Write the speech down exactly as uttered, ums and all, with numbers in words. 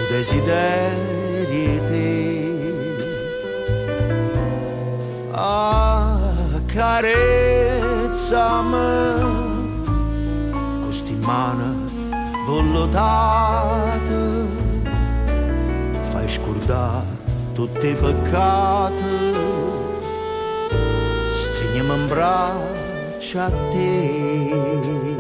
desideri te. Accarezzami con sti mani vollutate, fai scordare tutti i peccati, stringiami in braccia a te.